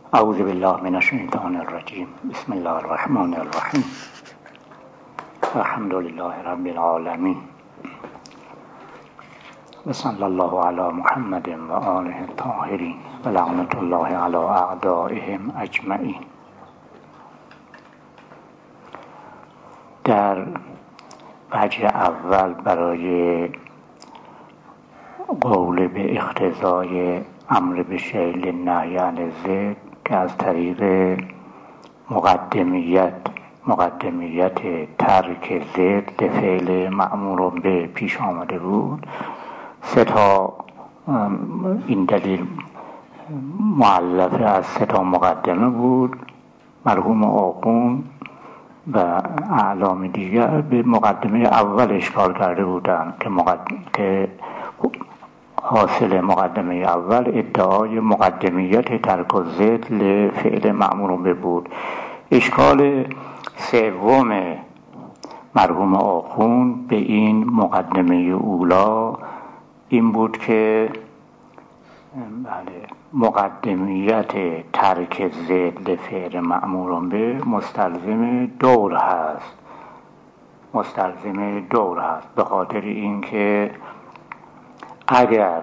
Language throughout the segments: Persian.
اعوذ بالله من الشیطان الرجیم. بسم الله الرحمن الرحیم. الحمد لله رب العالمین و صلی الله علی محمد و آله الطاهرین و لعنت الله علی اعدائهم اجمعین. در وجه اول برای قول به اقتضای امر به شیء نهی عن ضد که از طریق مقدمیت ترک ضد فعل مأمور به پیش آمده بود، سه تا این دلیل مؤلفه از سه تا مقدمه بود. مرحوم آخوند و اعلام دیگر به مقدمه اول اشکال کرده بودند که حاصل مقدمه اول ادعای مقدمیت ترک ضد لفعل مأمور به بود. اشکال سوم مرحوم آخوند به این مقدمه اولا این بود که مقدمیت ترک ضد لفعل مأمور به مستلزم دور هست به خاطر اینکه اگر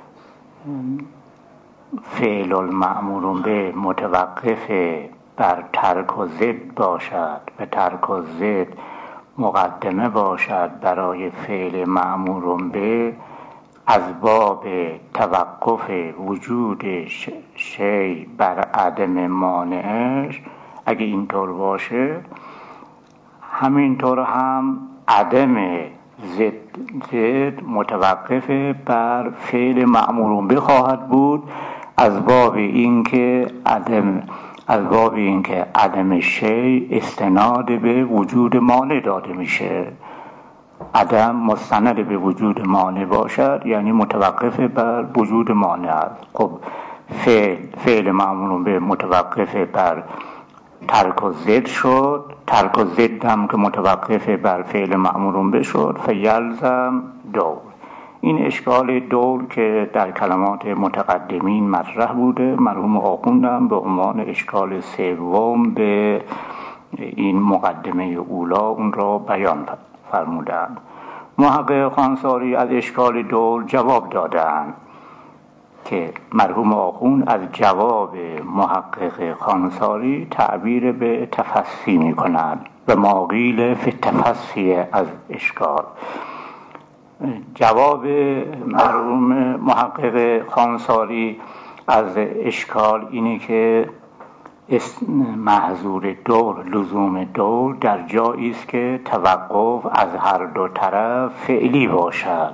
فعل المأمور به متوقف بر ترک و ضد باشد و ترک و ضد مقدمه باشد برای فعل مأمور به، از باب توقف وجود شیء بر عدم مانعش، اگه اینطور باشه همینطور هم عدم ضد متوقف بر فعل مأمور به خواهد بود، از باب اینکه عدم شیء استناد به وجود مانع داده میشه. عدم مستند به وجود مانع باشد یعنی متوقف بر وجود مانع است. خب فعل مأمور به متوقف بر ترک و ضد شد، ترک و ضد هم که متوقف بر فعل مأمور به شد، فیلزم دور. این اشکال دور که در کلمات متقدمین مطرح بوده، مرحوم آخوند هم به عنوان اشکال سوم به این مقدمه اولا اون را بیان فرمودند. محقق خانساری از اشکال دور جواب دادند که مرحوم آخوند از جواب محقق خانساری تعبیر به تفصیل می کند و ما قیل فی التفصیل از اشکال. جواب مرحوم محقق خانساری از اشکال اینه که محظور دور، لزوم دور در جایی است که توقف از هر دو طرف فعلی باشد.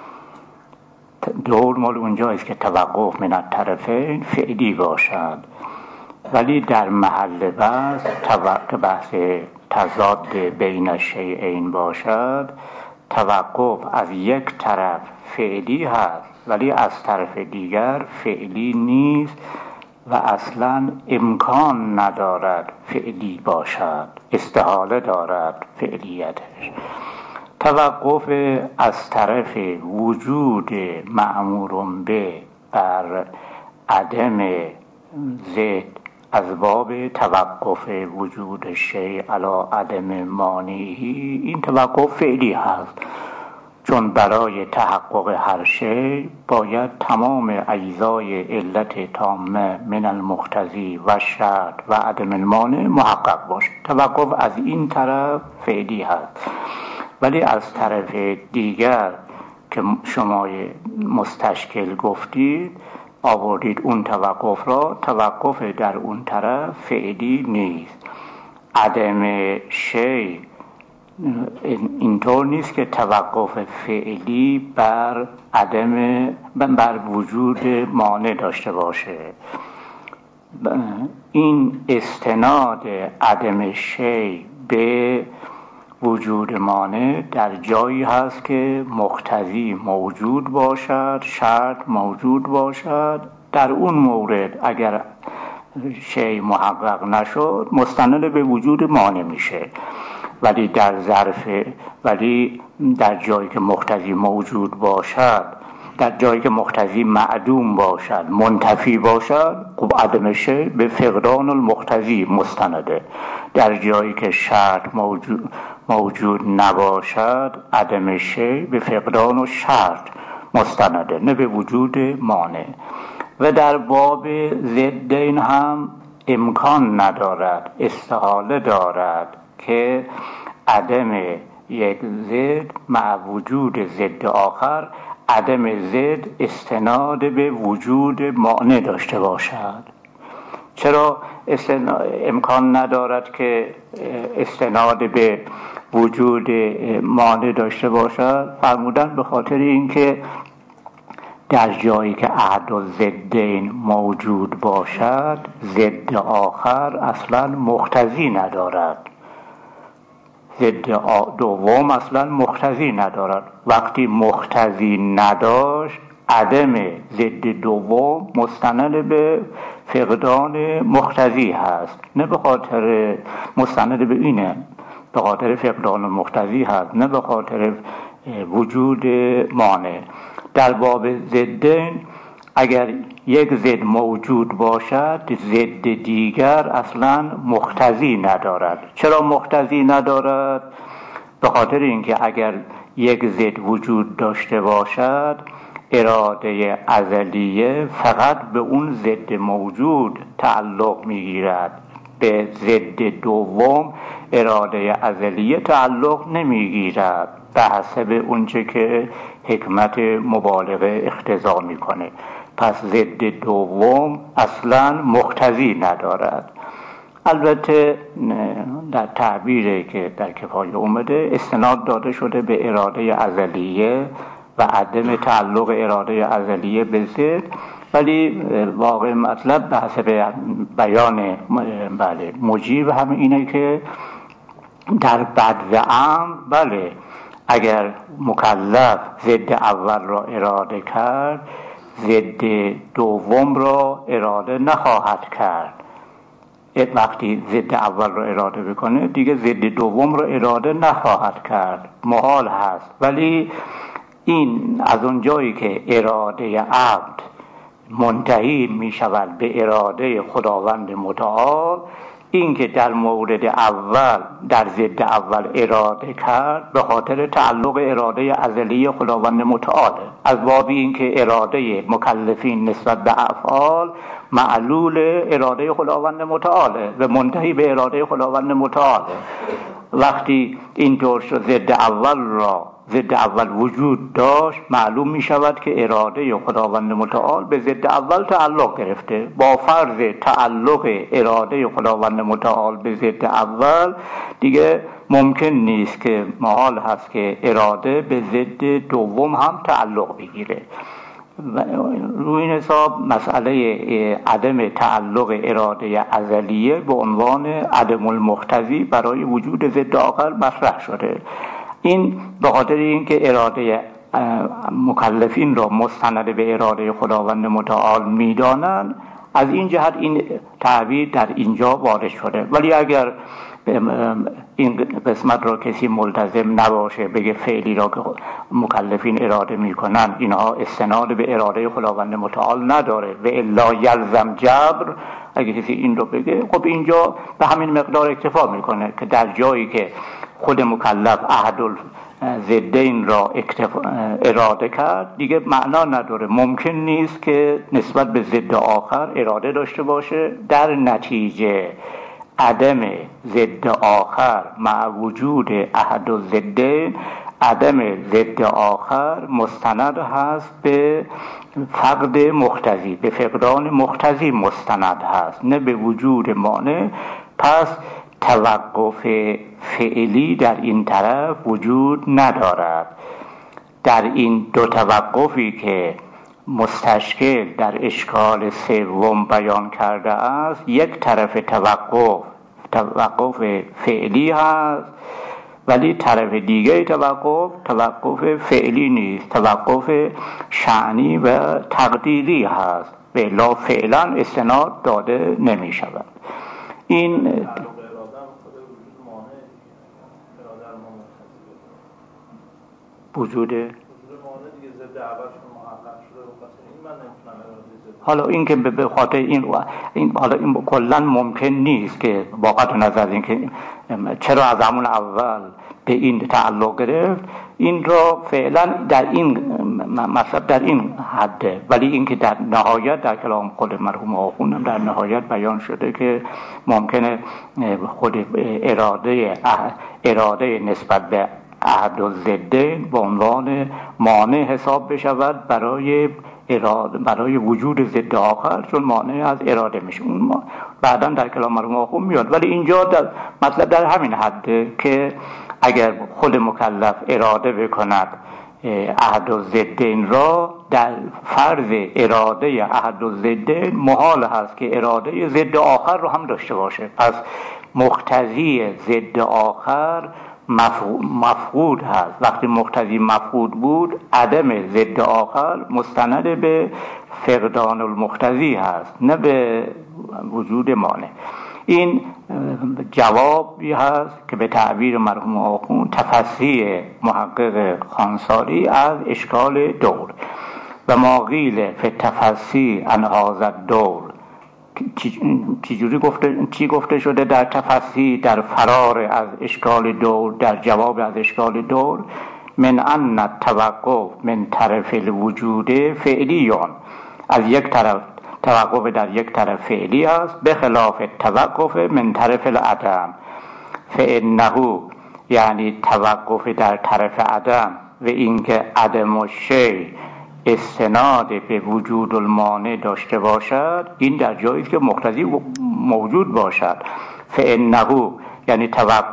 دور مال اونجایی است که توقف من الطرفین فعلی باشد، ولی در محل بحث تضاد بین الشیئین باشد، توقف از یک طرف فعلی هست ولی از طرف دیگر فعلی نیست و اصلا امکان ندارد فعلی باشد، استحاله دارد فعلیتش. توقف از طرف وجود مأمور به بر عدم ضد از باب توقف وجود شیء علی عدم مانعی، این توقف فعلی هست، چون برای تحقق هر شیء باید تمام اجزای علت تامه من المقتضی و شرط و عدم المانع محقق باشد. توقف از این طرف فعلی هست، ولی از طرف دیگر که شما مستشکل گفتید آوردید اون توقف را، توقف در اون طرف فعلی نیست. عدم شیء اینطور نیست که توقف فعلی بر وجود مانع داشته باشه. این استناد عدم شیء به وجود مانع در جایی هست که مقتضی موجود باشد، شرط موجود باشد. در اون مورد اگر شیء محقق نشد مستند به وجود مانع میشه، ولی در جایی که مقتضی موجود باشد در جایی که مقتضی معدوم باشد، منتفی باشد، خب عدم شیء به فقدان المقتضی مستنده. در جایی که شرط موجود نباشد، عدم شیء به فقدان و شرط مستنده، نه به وجود مانع. و در باب ضدین هم امکان ندارد، استحاله دارد که عدم یک ضد مع وجود ضد آخر، عدم ضد استناد به وجود مانع داشته باشد. چرا امکان ندارد که استناد به وجود مانع داشته باشد؟ فرمودن به خاطر اینکه در جایی که احد الضدین موجود باشد، ضد آخر اصلا مقتضی ندارد، ضد دوم اصلا مقتضی ندارد. وقتی مقتضی نداشت، عدم ضد دوم مستند به فقدان مقتضی هست، نه به خاطر مستند به اینه، به خاطر فقدان مقتضی هست، نه به خاطر وجود مانع. در باب ضدین اگر یک ضد موجود باشد، ضد دیگر اصلا مقتضی ندارد. چرا مقتضی ندارد؟ به خاطر اینکه اگر یک ضد وجود داشته باشد، اراده ازلیه فقط به اون ضد موجود تعلق میگیرد، به ضد دوم اراده ازلیه تعلق نمیگیرد، به حسب اونچه که حکمت مبالغه اقتضا میکنه. پس ضد دوم اصلا مقتضی ندارد. البته در تعبیری که در کفایه اومده استناد داده شده به اراده ازلیه و عدم تعلق اراده ازلیه به ضد، ولی واقع مطلب به حسب بیان مجیب هم اینه که در بد و امر بله، اگر مکلف ضد اول را اراده کرد، ضد دوم را اراده نخواهد کرد. وقتی ضد اول را اراده بکنه دیگه ضد دوم را اراده نخواهد کرد، محال هست. ولی این از اون جایی که اراده عبد منتهی می شود به اراده خداوند متعال، این که در مورد اول در ضد اول اراده کرد به خاطر تعلق اراده ازلی خداوند متعاله، از باب این که اراده مکلفین نسبت به افعال معلول اراده خداوند متعاله و منتهی به اراده خداوند متعاله. وقتی اینطور شد ضد اول وجود داشت، معلوم می شود که اراده خداوند متعال به ضد اول تعلق گرفته. با فرض تعلق اراده خداوند متعال به ضد اول دیگه ممکن نیست، که محال هست که اراده به ضد دوم هم تعلق بگیره. روی این حساب مسئله عدم تعلق اراده ازلیه به عنوان عدم المقتضی برای وجود ضد آخر مطرح شده. این به خاطر اینکه اراده مکلفین را مستند به اراده خداوند متعال میدانند، از این جهت این تعبیر در اینجا وارد شده. ولی اگر این قسمت را کسی ملتزم نباشه، بگه فعلی را که مکلفین اراده میکنن اینها استناد به اراده خداوند متعال نداره و الا یلزم جبر، اگه کسی این رو بگه، خب اینجا به همین مقدار اکتفا میکنه که در جایی که خود مکلف احد الضدین را اراده کرد دیگه معنا نداره، ممکن نیست که نسبت به ضد آخر اراده داشته باشه. در نتیجه عدم ضد آخر مع وجود احد الضدین، عدم ضد آخر مستند هست به فقد مقتضی، به فقدان مقتضی مستند هست، نه به وجود مانع. پس توقف فعلی در این طرف وجود ندارد. در این دو توقفی که مستشکل در اشکال سوم بیان کرده است، یک طرف توقف فعلی هست، ولی طرف دیگه توقف فعلی نیست، توقف شأنی و تقدیری هست، به لا فعلا استناد داده نمی شود. این وجود مانع دیگه ضد اولشون محقق حالا این که به خاطر این حالا این کلا ممکن نیست که با قطع نظر این که چرا از همون اول به این تعلق گرفت، این را فعلا در این مطلب در این حده، ولی این که در نهایت در کلام خود مرحوم آخوندم در نهایت بیان شده که ممکنه خود اراده نسبت به احد و ضدین به عنوان مانع حساب بشود برای وجود ضد آخر، چون مانع از اراده میشه. اون بعدا در کلام مرحوم آخوند میاد، ولی اینجا مطلب در همین حده که اگر خود مکلف اراده بکند احد و ضدین را، در فرض اراده احد و ضدین محال هست که اراده ضد آخر رو هم داشته باشه. پس مقتضی ضد آخر مفقود هست. وقتی مقتضی مفقود بود، عدم ضد آخر مستند به فقدان المقتضی هست، نه به وجود مانع. این جوابی هست که به تعبیر مرحوم آخوند تفسیر محقق خانساری از اشکال دور. و ما قیل فی التفسیر عن هذا الدور، چی گفته شده در تفسیر در فرار از اشکال دور، در جواب از اشکال دور؟ من ان التوقف من طرف الوجود فعلیون، از یک طرف توقف در یک طرف فعلی است، به خلاف توقف من طرف العدم. فانه یعنی توقف در طرف عدم و اینکه عدم الشیء استناد به وجود المانع داشته باشد، این در جایی که مقتضی موجود باشد. فانه یعنی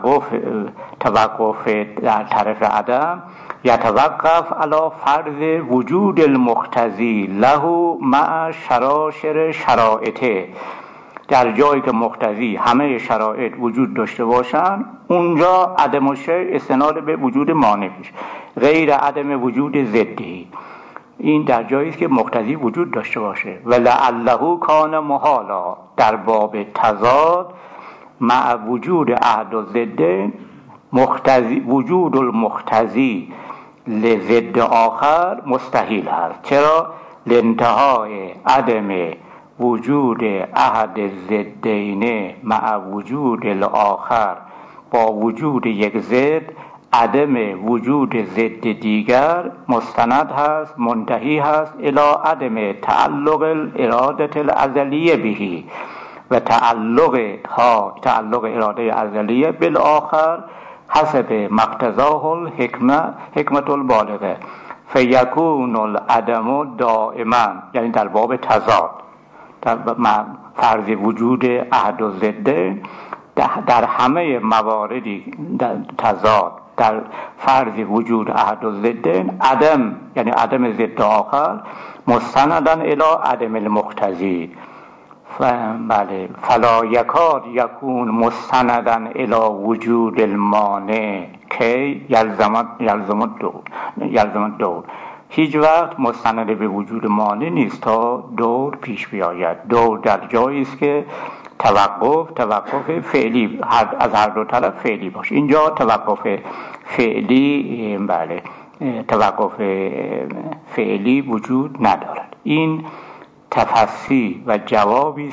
توقف در طرف عدم یتوقف علی فرض وجود المقتضی له مع شراشر شرائطه. در جایی که مقتضی همه شرایط وجود داشته باشند، اونجا عدم الشیء استناد به وجود مانع میشه، غیر عدم وجود ضدی. این در جایی که مقتضی وجود داشته باشه. ولعله کان محالا، در باب تضاد مع وجود احد و ضدین وجود المقتضی لضد آخر مستحیل هست. چرا؟ لانتهای عدم وجود احد الضدین مع وجود الاخر با وجود یک ضد، عدم وجود ضد دیگر مستند هست، منتهی هست الی عدم تعلق الاراده الازلیه بهی و تعلق اراده ازلیه بالآخر حسب مقتضاه حکمت البالغه فیکون العدم دائما، یعنی در باب تضاد در فرض وجود احد و ضد در همه مواردی در تضاد در فرض وجود احد و ضدین عدم، یعنی عدم ضد آخر مستندن الی عدم المقتضی. بله، فلا یکاد یکون مستندن الی وجود المانع که یلزم الدور. هیچ وقت مستند به وجود مانع نیست تا دور پیش بیاید. دور در جایی است که توقف فعلی از هر دو طرف فعلی باشه. اینجا توقف فعلی توقف فعلی وجود ندارد. این تفسیر و جوابی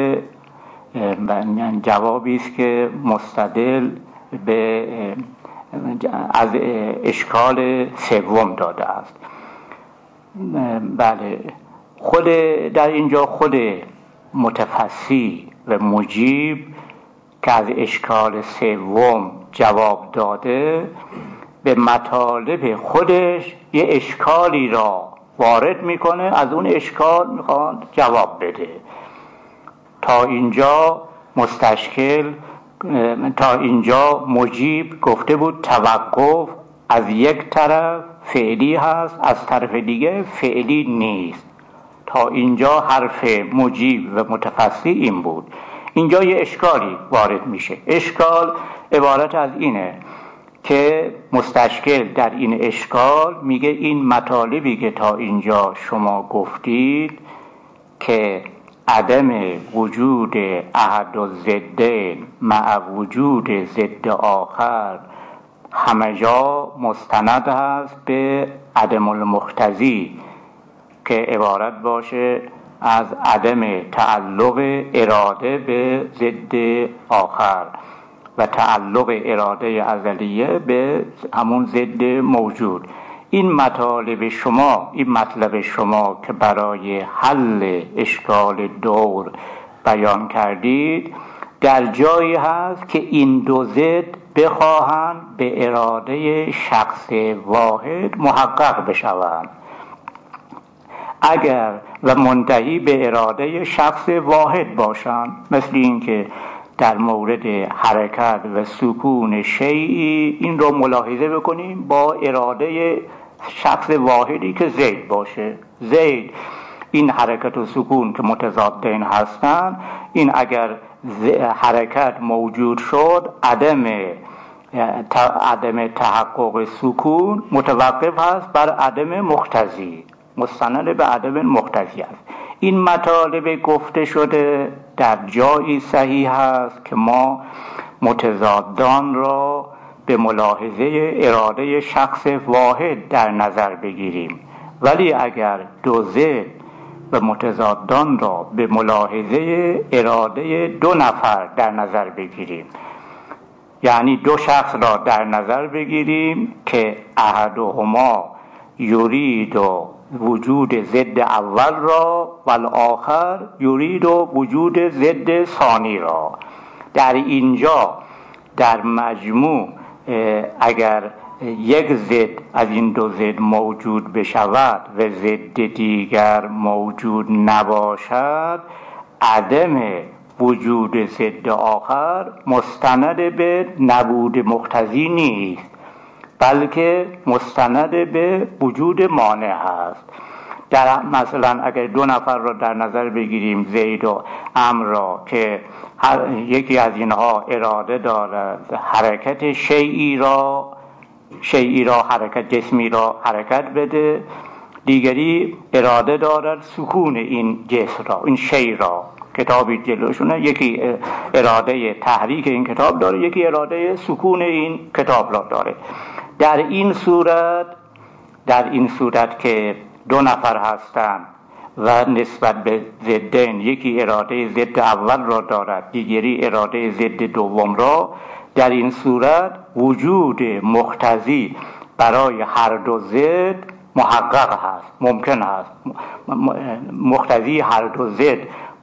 است که مستدل به از اشکال سوم داده است. بله، در اینجا خود متفسیر و مجیب که از اشکال سوم جواب داده، به مطالب خودش یه اشکالی را وارد میکنه، از اون اشکال میخواد جواب بده. تا اینجا مجیب گفته بود توقف از یک طرف فعلی هست، از طرف دیگه فعلی نیست. تا اینجا حرف مجیب و متفسر این بود. اینجا یه اشکالی وارد میشه. اشکال عبارت از اینه که مستشکل در این اشکال میگه این مطالبی که تا اینجا شما گفتید که عدم وجود احد و ضدین مع وجود ضد آخر همه جا مستند هست به عدم المقتضی که عبارت باشه از عدم تعلق اراده به ضد آخر و تعلق اراده ازلیه به همون ضد موجود. این مطلب شما که برای حل اشکال دور بیان کردید در جایی هست که این دو ضد بخواهند به اراده شخص واحد محقق بشوند اگر و منتهی به اراده شخص واحد باشند، مثل این که در مورد حرکت و سکون شیئی این رو ملاحظه بکنیم با اراده شخص واحدی که زید باشه. زید، این حرکت و سکون که متضادین هستند، این اگر حرکت موجود شد عدم تحقق سکون متوقف است بر عدم مقتضی، مستند به عدم مقتضی است. این مطالب گفته شده در جایی صحیح است که ما متضادان را به ملاحظه اراده شخص واحد در نظر بگیریم، ولی اگر دو ضد و متضادان را به ملاحظه اراده دو نفر در نظر بگیریم، یعنی دو شخص را در نظر بگیریم که احدهما یرید و وجود ضد اول را و الاخر یرید و وجود ضد ثانی را، در اینجا در مجموع اگر یک ضد از این دو ضد موجود بشود و ضد دیگر موجود نباشد، عدم وجود ضد آخر مستند به نبود مقتضی نیست، بلکه مستند به وجود مانع هست. در مثلا اگر دو نفر را در نظر بگیریم، زید و عمرو را، که یکی از اینها اراده دارد حرکت شیئی را حرکت جسمی را حرکت بده، دیگری اراده دارد سکون این جسم را، این شیء را. کتابی جلوشونه، یکی اراده تحریک این کتاب داره، یکی اراده سکون این کتاب را داره. در این صورت که دو نفر هستند و نسبت به ضدین، یکی اراده ضد اول را دارد، دیگری اراده ضد دوم را، در این صورت وجود مقتضی برای هر دو ضد محقق هست، ممکن هست. مقتضی هر دو ضد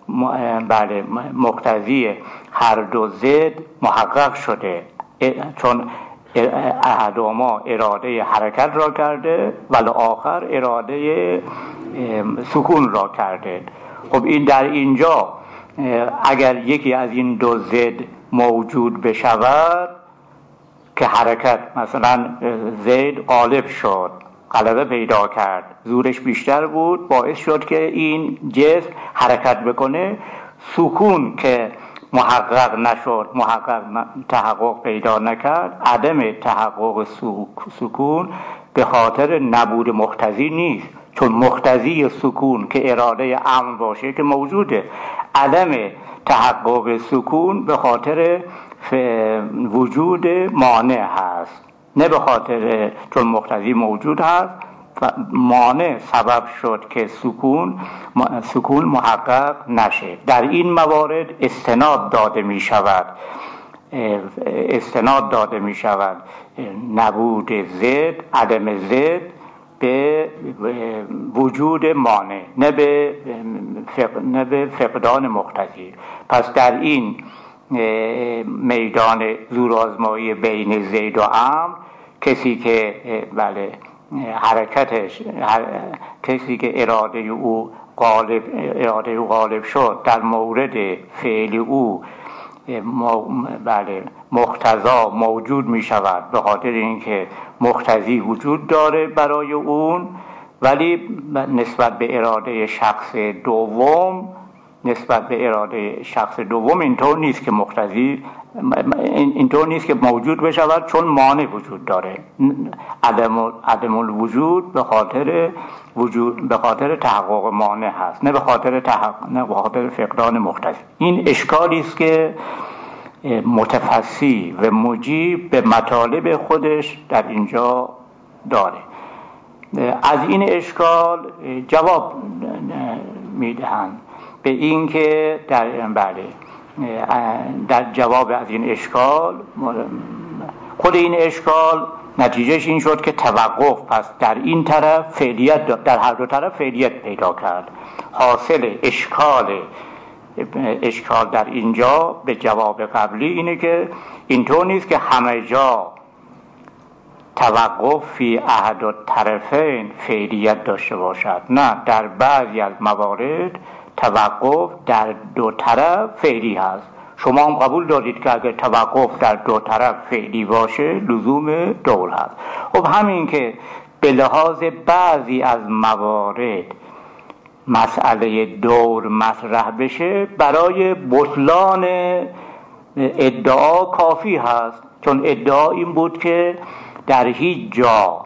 مقتضی هر دو ضد محقق شده، چون احدهما اراده حرکت را کرده ولی آخر اراده سکون را کرده. خب این در اینجا اگر یکی از این دو ضد موجود بشود که حرکت، مثلا زید غالب شد، غلبه پیدا کرد، زورش بیشتر بود، باعث شد که این جسم حرکت بکنه، سکون که محقق نشد، تحقق پیدا نکرد، عدم تحقق سکون به خاطر نبود مقتضی نیست، چون مقتضی سکون که اراده امر باشه که موجوده، عدم تحقق سکون به خاطر وجود مانع هست، نه به خاطر چون مقتضی موجود هست مانع سبب شد که سکون محقق نشه. در این موارد استناد داده می شود نبود ضد، عدم ضد به وجود مانع، نه به فقدان مقتضی. پس در این میدان زورآزمایی بین زید و عمرو، کسی که کسی که اراده او غالب شد، در مورد فعل او مقتضا موجود می شود، به خاطر اینکه مقتضی وجود داره برای اون، ولی نسبت به اراده شخص دوم اینطور نیست که مقتضی اینطور نیست که موجود بشود، چون مانع وجود داره. عدم الوجود به خاطر تحقق مانع هست، نه به خاطر فقدان مقتضی. این اشکالی است که متفصی و مجیب به مطالب خودش در اینجا داره. از این اشکال جواب میدهند به این که در جواب از این اشکال، خود این اشکال نتیجهش این شد که توقف پس در این طرف فعلیت، در هر دو طرف فعلیت پیدا کرد. حاصل اشکال در اینجا به جواب قبلی اینه که اینطور نیست که همه جا توقف فی احد الطرفین فعلیت داشته باشد. نه، در بعضی از موارد توقف در دو طرف فعلی هست. شما هم قبول دارید که اگر توقف در دو طرف فعلی باشه لزوم دور هست. خب همین که به لحاظ بعضی از موارد مسئله دور مطرح بشه برای بطلان ادعا کافی هست، چون ادعا این بود که در هیچ جا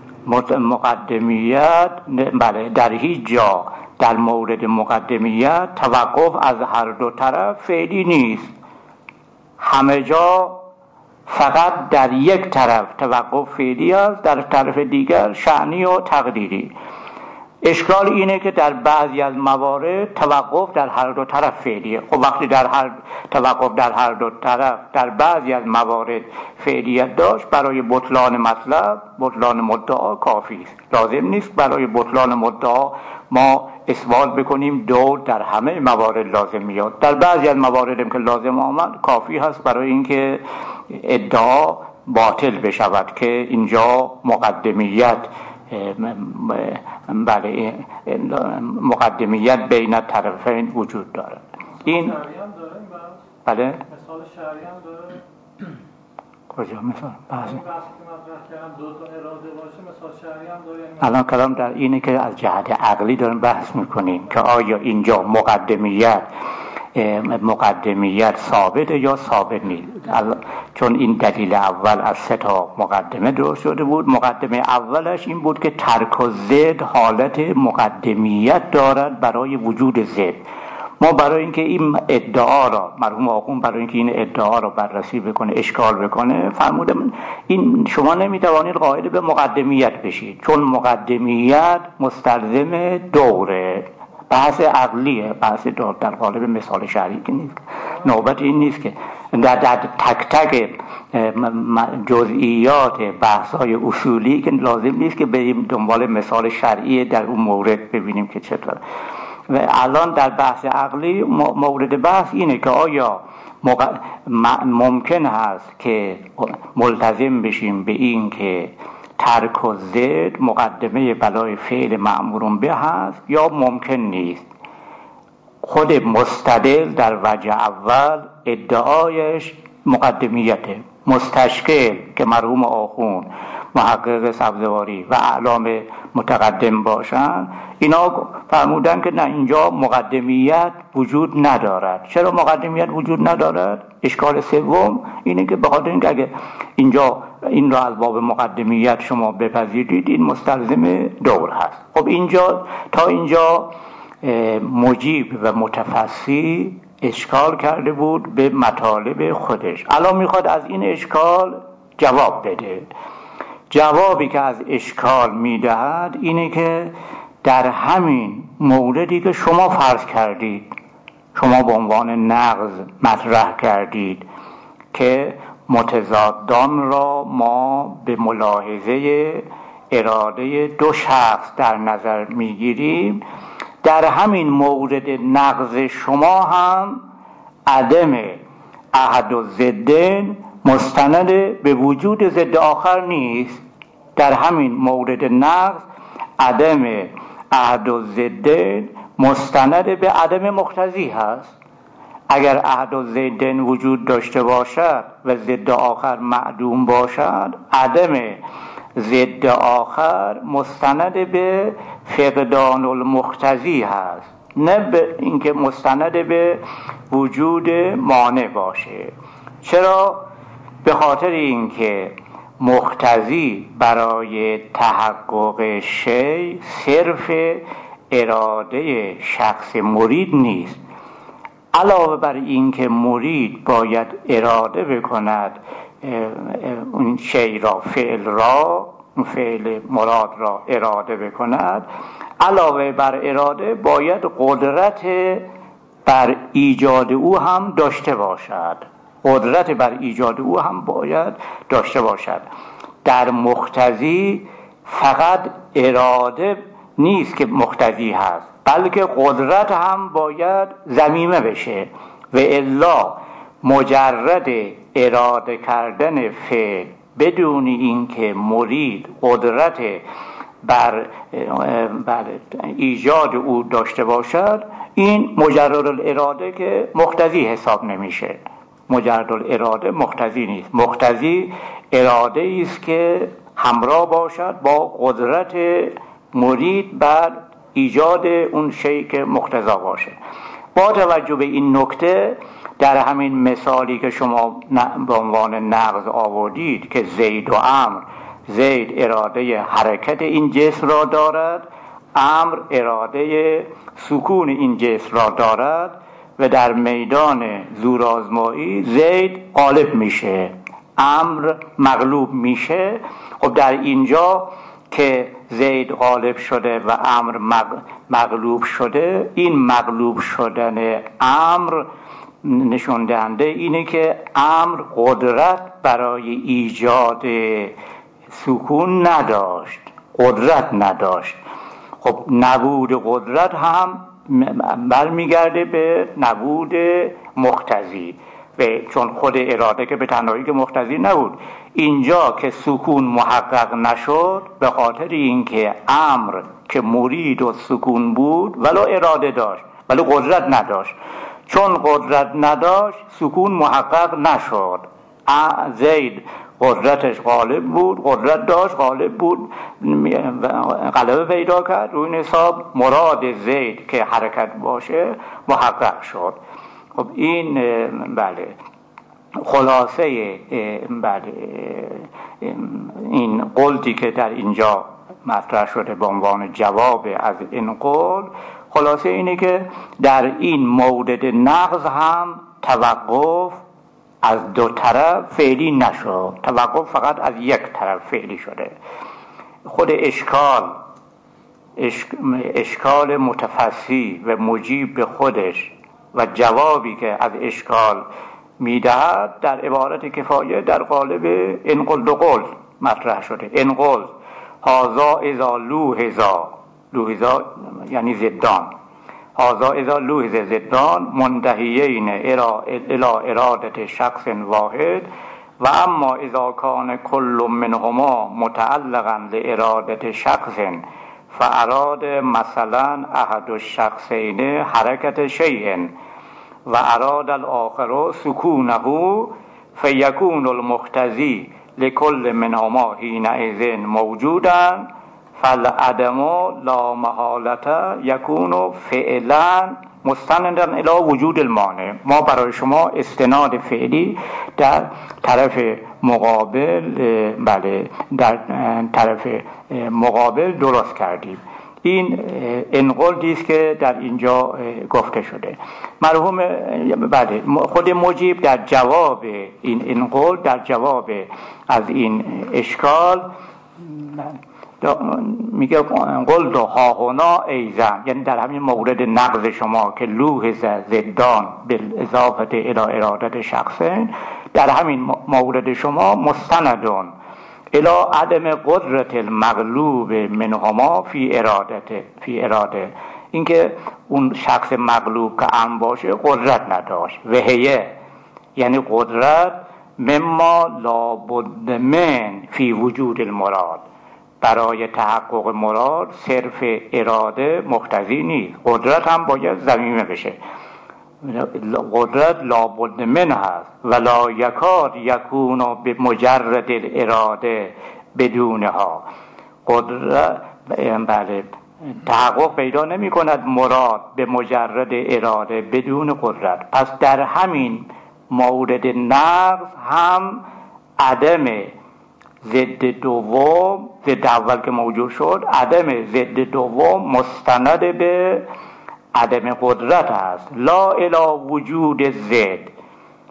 در مورد مقدمیت توقف از هر دو طرف فعلی نیست. همه جا فقط در یک طرف توقف فعلی است، در طرف دیگر شأنی و تقدیری. اشکال اینه که در بعضی از موارد توقف در هر دو طرف فعلیه. خب وقتی توقف در هر دو طرف در بعضی از موارد فعلیت داشت، برای بطلان مطلب، بطلان مدعا کافی است. لازم نیست برای بطلان مدعا ما اثبات بکنیم دور در همه موارد لازم میاد. در بعضی از موارد که لازم آمد کافی هست برای اینکه ادعا باطل بشود که اینجا مقدمیت بین طرفین وجود دارد. این بله مثال شرعی هم داره. کجا مثال؟ بحثی که مطرح کردم دو تا اراده باشه مثال شرعی هم داره. الان کلام در اینه که از جهت عقلی داریم بحث میکنیم که آیا اینجا مقدمیت ثابته یا ثابت نیست. چون این دلیل اول از 3 مقدمه درست شده بود. مقدمه اولش این بود که ترک و ضد حالت مقدمیت دارد برای وجود ضد. ما برای اینکه این ادعا را مرحوم آخوند برای اینکه این ادعا را بررسی بکنه، اشکال بکنه، فرموده این شما نمیتوانید قائل به مقدمیت بشید، چون مقدمیت مستلزم دوره. بحث عقلیه، بحث در قالب مثال شرعی که نیست. نوبت این نیست که در تک تک جزئیات بحث‌های اصولی که لازم نیست که بریم دنبال مثال شرعی در اون مورد ببینیم که چطور. و الان در بحث عقلی مورد بحث اینه که آیا ممکن هست که ملتزم بشیم به این که ترک و ضد مقدمه بلای فعل مأمور به هست یا ممکن نیست. خود مستدل در وجه اول ادعایش مقدمیته. مستشکل که مرحوم آخوند، محقق سبزواری و اعلام متقدم باشن، اینا فرمودن که نه، اینجا مقدمیت وجود ندارد. چرا مقدمیت وجود ندارد؟ اشکال سوم اینه که به خاطر اینکه اگه اینجا این را از باب مقدمیت شما بپذیرید این مستلزم دور هست. خب تا اینجا مجیب و متفصیل اشکال کرده بود به مطالب خودش. الان میخواد از این اشکال جواب بده. جوابی که از اشکال میدهد اینه که در همین موردی که شما فرض کردید، شما به عنوان نقض مطرح کردید که متضادان را ما به ملاحظه اراده دو شخص در نظر میگیریم، در همین مورد نقض شما هم عدم احد الضدین مستند به وجود ضد آخر نیست. در همین مورد نقض عدم احد الضدین مستند به عدم مقتضی هست. اگر احد الضدین وجود داشته باشد و ضد آخر معدوم باشد، عدم ضد آخر مستند به فقدان المقتضی هست، نه به اینکه مستند به وجود مانع باشه. چرا؟ به خاطر اینکه مقتضی برای تحقق شیء صرف اراده شخص مرید نیست. علاوه بر اینکه مرید باید اراده بکند اون شیء را، فعل را، فعل مراد را اراده بکند، علاوه بر اراده باید قدرت بر ایجاد او هم داشته باشد. قدرت بر ایجاد او هم باید داشته باشد. در مقتضی فقط اراده نیست که مقتضی هست، بلکه قدرت هم باید ضمیمه بشه، و الا مجرد اراده کردن فعل بدون اینکه مرید قدرت بر ایجاد او داشته باشد، این مجرد الاراده که مقتضی حساب نمیشه. مجرد الاراده مقتضی نیست. مقتضی اراده است که همراه باشد با قدرت مرید بر ایجاد اون شیء که مقتضا باشه. با توجه به این نکته، در همین مثالی که شما به عنوان نقض آوردید که زید و عمرو، زید اراده حرکت این جسم را دارد، عمرو اراده سکون این جسم را دارد، و در میدان زورآزمایی زید غالب میشه، عمرو مغلوب میشه. خب در اینجا که زید غالب شده و عمرو مغلوب شده، این مغلوب شدن عمرو نشون دهنده اینه که عمرو قدرت برای ایجاد سکون نداشت، قدرت نداشت. خب نبود قدرت هم برمیگرده به نبود مقتضی، و چون خود اراده که به تنهایی که مقتضی نبود، اینجا که سکون محقق نشد به خاطر اینکه امر که مرید و سکون بود ولو اراده داشت ولی قدرت نداشت. چون قدرت نداشت سکون محقق نشد. زید قدرتش غالب بود، قدرت داشت، غالب بود، غلبه پیدا کرد، روی حساب مراد زید که حرکت باشه محقق شد. خب این خلاصه این قولتی که در اینجا مطرح شده به عنوان جواب از این قول، خلاصه اینه که در این مورد نقض هم توقف از دو طرف فعلی نشد، توقف فقط از یک طرف فعلی شده. خود اشکال متفصی و مجیب به خودش و جوابی که از اشکال میدهد در عبارت کفایه در قالب انقل دو قول مطرح شده. انقل هازا ازا لوحظا یعنی زدان، هازا ازا لوحظ زدان منتهیین الى ارادت شخص واحد، و اما اذا کان کل منهما متعلقا لارادت شخص فاراد مثلا احد الشخصین حرکت شیء و اراد الاخر سکونه، فیکون المقتضی لكل منهما حینئذ موجودا، فالعدم لا محالة یکون فعلا مستندا الی وجود المانع. ما برای شما استناد فعلی در طرف مقابل در طرف مقابل درست کردیم. این انقل است که در اینجا گفته شده. مرحوم خود مجیب در جواب این انقل، در جواب از این اشکال میگه قل دو ها هنا ایزن، یعنی در همین مورد نقض شما که لوحظ زدان بالاضافه الی ارادت شخصین، در همین مورد شما مستندون الی عدم قدرت المغلوب منهما فی اراده، اینکه اون شخص مغلوب که ام باشه قدرت نداشت. وهیه یعنی قدرت مما لابد من فی وجود المراد، برای تحقق مراد صرف اراده مقتضی نیست، قدرت هم باید ضمیمه بشه. قدرت لابد من هست ولا یکاد یکون بمجرد الاراده بدونها. قدرت تحقق پیدا نمی کند مراد به مجرد اراده بدون قدرت. پس در همین مورد نقض هم عدم ضد دوم، ضد اول که موجود شد، عدم ضد دوم مستند به عدم قدرت است، لا الی وجود ضد.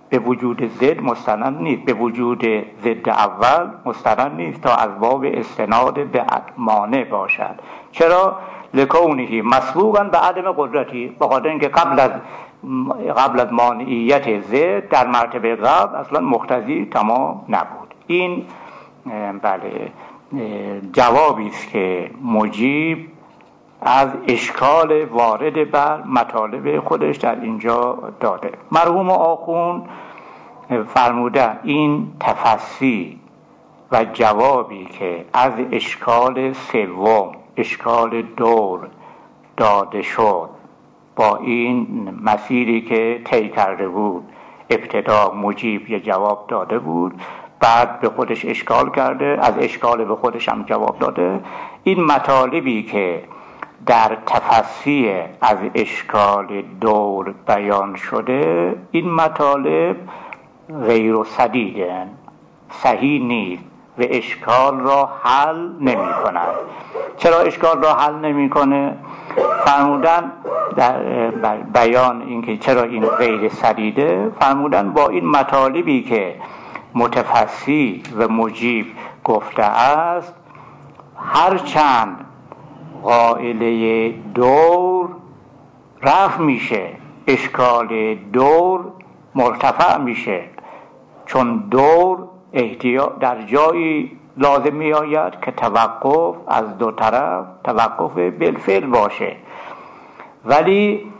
به وجود ضد مستند نیست، به وجود ضد اول مستند نیست تا از باب استناد به مانع باشد. چرا؟ لکونه مسبوقا به عدم قدرتی، بخاطر اینکه قبل از مانعیت ضد در مرتبه قبل اصلا مقتضی تمام نبود. این بله جوابی است که مجیب از اشکال وارد بر مطالب خودش در اینجا داده. مرحوم آخوند فرمودن این تفسیر و جوابی که از اشکال سوم، اشکال دور داده شد، با این مسیری که طی کرده بود، ابتدا مجیب یه جواب داده بود، بعد به خودش اشکال کرده، از اشکال به خودش هم جواب داده. این مطالبی که در تفسیر از اشکال دور بیان شده، این مطالب غیر سدیدن، صحیح نیست و اشکال را حل نمی کند. چرا اشکال را حل نمی کنه؟ فرمودن در بیان اینکه چرا این غیر سدیده، فرمودن با این مطالبی که متفسیر و مجیب گفته است، هرچند قائله دور رفع میشه، اشکال دور مرتفع میشه، چون دور در جایی لازم می آید که توقف از دو طرف توقف بالفعل باشه، ولی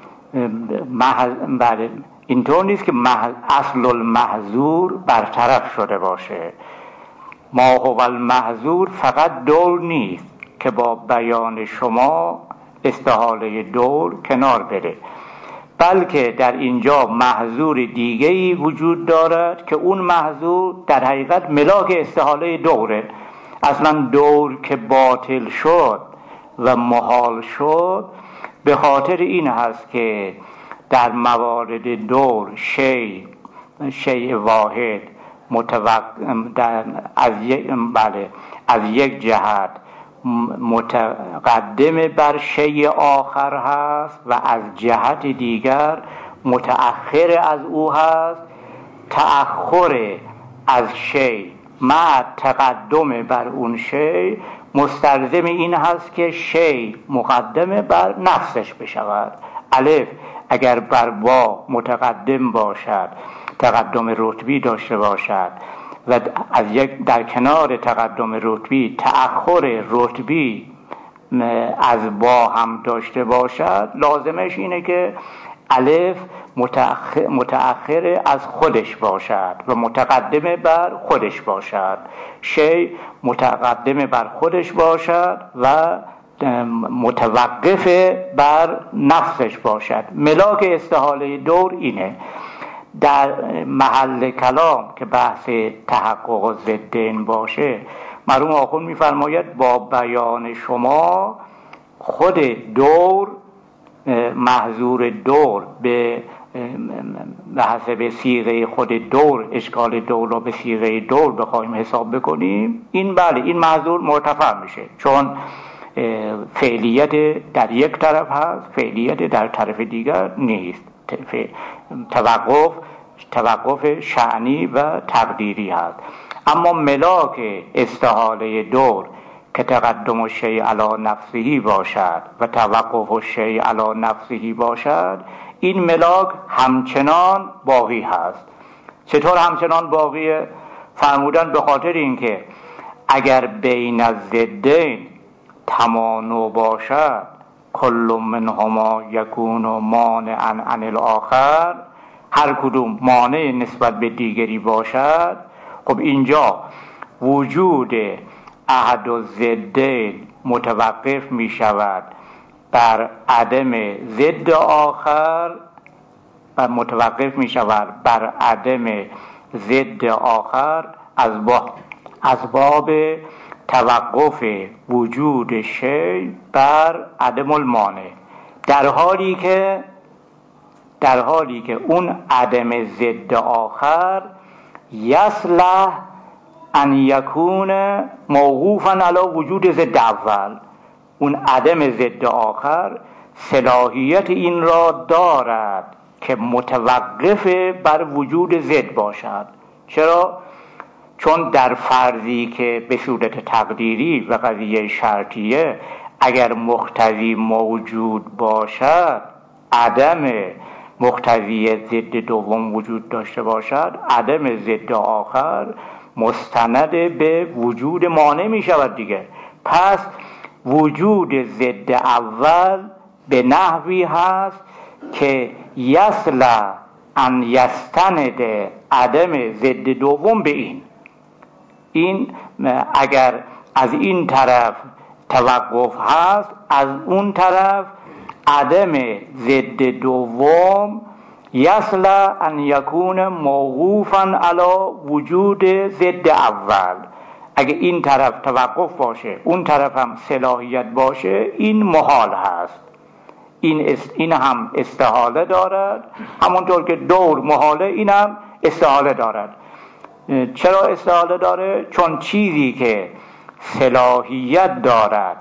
اینطور نیست که اصل المحظور برطرف شده باشه. ما هو المحظور فقط دور نیست که با بیان شما استحاله دور کنار بره، بلکه در اینجا محظور دیگه‌ای وجود دارد که اون محظور در حقیقت ملاک استحاله دوره. اصلا دور که باطل شد و محال شد به خاطر این هست که در موارد دور شیء واحد از یک جهت متقدم بر شیء آخر هست و از جهت دیگر متأخر از او هست. تأخر از شیء مع تقدم بر اون شیء مستلزم این هست که شیء مقدم بر نفسش بشود. الف اگر بر با متقدم باشد، تقدم رتبی داشته باشد و از یک در کنار تقدم رتبی تأخر رتبی از با هم داشته باشد، لازمش اینه که الف متأخر از خودش باشد و متقدم بر خودش باشد، شیء متقدم بر خودش باشد و متوقف بر نفسش باشد. ملاک استحاله دور اینه. در محل کلام که بحث تحقق ضدین باشه، مرحوم آخوند می‌فرماید با بیان شما خود دور، محظور دور به حسب صیغه خود دور، اشکال دور رو به صیغه دور بخوایم حساب بکنیم، این بله این محظور مرتفع میشه، چون فعلیت در یک طرف هست، فعلیت در طرف دیگر نیست. توقف شأنی و تقدیری هست. اما ملاک استحاله دور که تقدم الشیء علی نفسه باشد و توقف الشیء علی نفسه باشد، این ملاک همچنان باقی هست. چطور همچنان باقیه؟ فرمودن به خاطر اینکه اگر بین الضدین تمانع باشد، کل منهما یکون مانعا عن الاخر، هر کدوم مانع نسبت به دیگری باشد، خب اینجا وجود احد الضدین متوقف می شود بر عدم ضد آخر و متوقف می شود بر عدم ضد آخر از باب توقف وجود شیء بر عدم المانع، در حالی که اون عدم ضد آخر یصلح ان یکون موقوفا علی وجود ضد اول. اون عدم ضد آخر صلاحیت این را دارد که متوقف بر وجود ضد باشد. چرا؟ چون در فرضی که به صورت تقدیری و قضیه شرطیه اگر مقتضی موجود باشد، عدم مقتضی ضد دوم وجود داشته باشد، عدم ضد آخر مستند به وجود مانع می شود دیگه. پس وجود ضد اول به نحوی هست که یصل ان یستند عدم ضد دوم به این اگر از این طرف توقف هست، از اون طرف عدم ضد دوم یصل ان یکون موقوفا علی وجود ضد اول. اگه این طرف توقف باشه، اون طرف هم صلاحیت باشه، این محال هست. این هم استحاله دارد، همونطور که دور محاله، این هم استحاله دارد. چرا استحاله داره؟ چون چیزی که صلاحیت دارد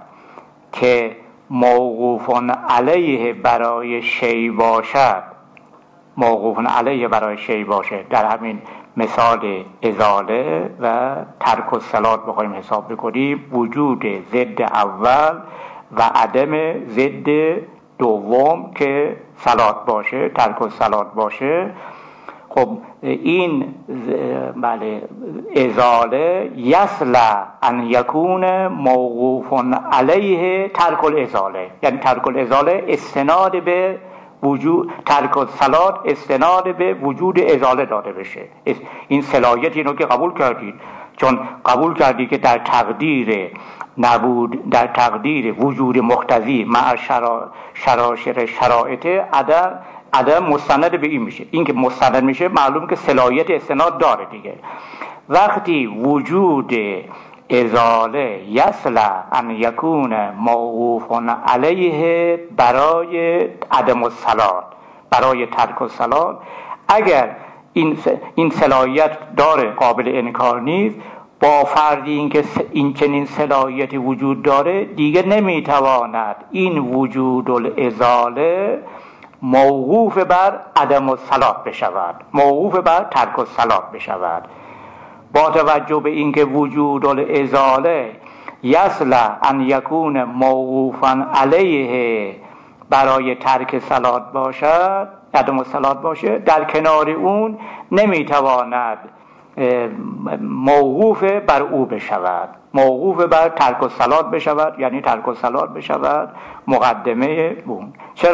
که موقوفن علیه برای شی باشد، موقوفن علیه برای شی باشه، در همین مثال ازاله و ترک الصلات بخوایم حساب بکنیم، وجود ضد اول و عدم ضد دوم که صلات باشه، ترک الصلات باشه. خب این بله ازاله یصل ان یکون موقوف علیه ترک الازاله، یعنی ترک الازاله استناد به وجود، ترک الصلات استناد به وجود ازاله داده بشه. این صلاحیت اینو که قبول کردید، چون قبول کردی که در تقدیر نبود، در تقدیر وجود مقتضی مع شراشر شرایط عدم مستند به این میشه. این که مستند میشه معلوم که صلاحیت استناد داره دیگه. وقتی وجود ازاله یصل ان یکون موقوف علیه برای عدم الصلات، برای ترک الصلات، اگر این صلاحیت داره، قابل انکار نیست، با فرض اینکه این چنین صلاحیتی وجود داره، دیگه نمیتواند این وجود الازاله موقوف بر عدم الصلات بشود، موقوف بر ترک الصلات بشود. با توجه به اینکه وجود الازاله یصل ان یکون موقوفا علیه برای ترک صلات باشد، عدم الصلات باشه، در کنار اون نمیتواند موقوف بر او بشود، موقوف بر ترک الصلات بشود، یعنی ترک الصلات بشود مقدمه اون.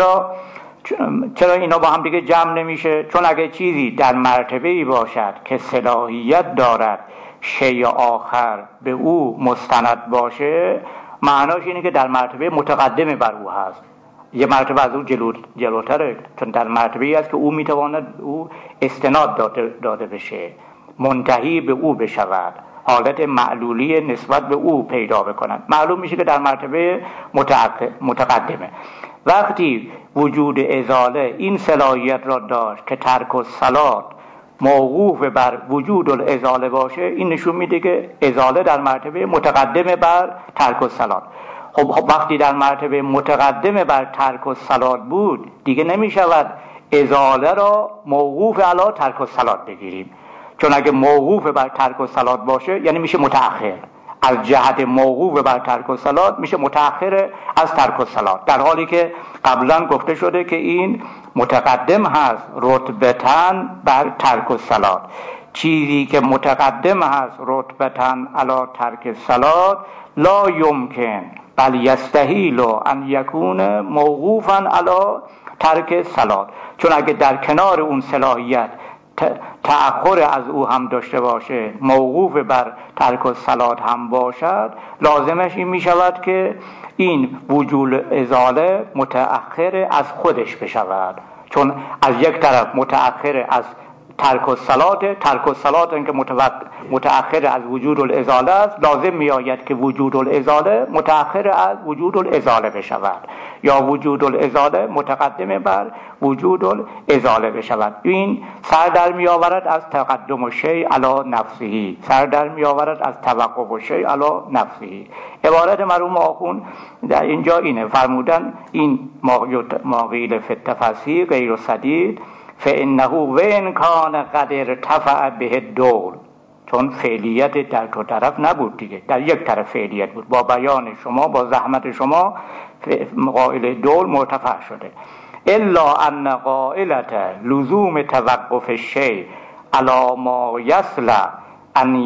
چرا اینا با هم دیگه جمع نمیشه؟ چون اگه چیزی در مرتبه‌ای باشد که صلاحیت دارد شیء آخر به او مستند باشه، معناش اینه که در مرتبه متقدم بر او هست، یه مرتبه از او جلوتره، چون در مرتبه‌ای است که او میتواند او استناد داده بشه، منتهی به او بشود، حالت معلولی نسبت به او پیدا بکند. معلوم میشه که در مرتبه متقدمه. وقتی وجود ازاله این صلاحیت را داشت که ترک الصلات موقوف بر وجود الازاله باشه، این نشون میده که ازاله در مرتبه متقدم بر ترک الصلات. خب وقتی در مرتبه متقدم بر ترک الصلات بود، دیگه نمیشود ازاله را موقوف علی ترک الصلات بگیریم، چون اگه موقوف بر ترک الصلات باشه یعنی میشه متأخر، از جهت موقوف بر ترک الصلات میشه متأخر از ترک الصلات، در حالی که قبلا گفته شده که این متقدم هست رتبتاً بر ترک الصلات. چیزی که متقدم هست رتبتاً علی ترک الصلات لا یمکن بل یستحیل ان یکون موقوفاً علی ترک الصلات، چون اگه در کنار اون صلاحیت تأخر از او هم داشته باشه، موقوف بر ترک الصلات هم باشد، لازمش این می شود که این وجود ازاله متأخر از خودش بشود، چون از یک طرف متأخر از ترک الصلات این که متأخر از وجود الازاله است، لازم می آید که وجود الازاله متأخر از وجود الازاله بشود، یا وجود الازاله متقدم بر وجود الازاله بشود. این سر در می آورد از تقدم الشیء علی نفسه، سر در می آورد از توقف الشیء علی نفسه. عبارت مرحوم آخوند در اینجا اینه، فرمودن این ما قیل فی التفاسیر غیر سدید فانه وان کان قد ارتفع به الدور، چون فعلیت در دو طرف نبود دیگه، در یک طرف فعلیت بود، با بیان شما، با زحمت شما قائل دور مرتفع شده. الا ان قائلت لزوم توقف الشیء علی ما یصلح ان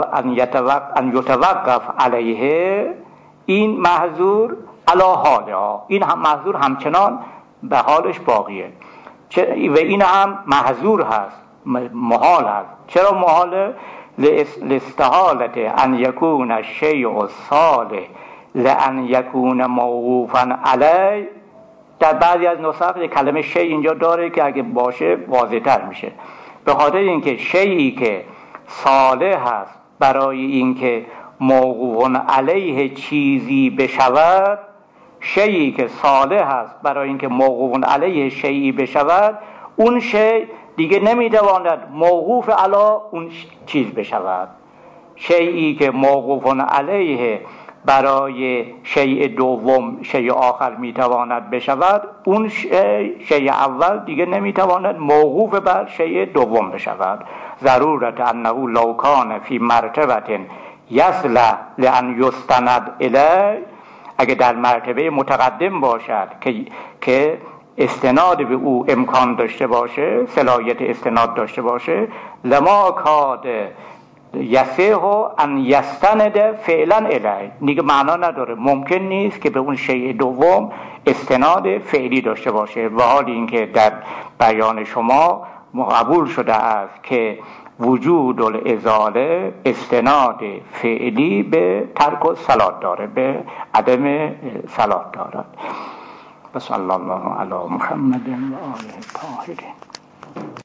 یتوقف علیه، این محظور علی حالها، این هم محظور همچنان به حالش باقیه، و این هم محظور هست، محال هست. چرا محاله؟ لاستحالت ان یکون الشیء الصالح لان یکون موقوفا علیه. در بعضی از نسخ یک کلمه شیء اینجا داره که اگه باشه واضح‌تر میشه، به خاطر اینکه شیئی که صالح هست برای اینکه موقوف علیه چیزی بشود، شیئی که صالح هست برای اینکه موقوف علیه شیئی بشود، اون شیء دیگه نمیتواند موقوف علی اون چیز بشود. شیئی که موقوف علیه برای شیء دوم شیء آخر میتواند بشود، اون شیء اول دیگه نمیتواند موقوف بر شیء دوم بشود. ضرورت انه لو کان فی مرتبه یصلح لان یستند الیه، اگه در مرتبه متقدم باشد که استناد به او امکان داشته باشه، صلاحیت استناد داشته باشه، لما کاد یصح ان یستند فعلا الیه، دیگه معنا نداره، ممکن نیست که به اون شیء دوم استناد فعلی داشته باشه. و حال اینکه در بیان شما قبول شده است که وجود الازاله استناد فعلی به ترک الصلاة داره، به عدم صلاة دارد. و صلی الله علی محمد و آله الطاهرین.